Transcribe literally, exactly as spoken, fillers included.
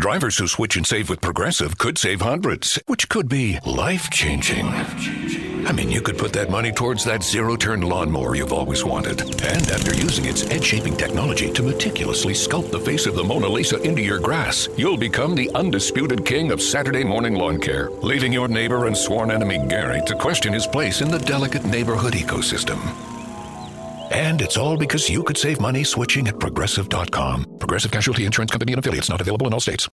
Drivers who switch and save with Progressive could save hundreds, which could be life-changing. I mean, you could put that money towards that zero-turn lawnmower you've always wanted. And after using its edge-shaping technology to meticulously sculpt the face of the Mona Lisa into your grass, you'll become the undisputed king of Saturday morning lawn care, leaving your neighbor and sworn enemy Gary to question his place in the delicate neighborhood ecosystem. And it's all because you could save money switching at Progressive dot com. Progressive Casualty Insurance Company and Affiliates, not available in all states.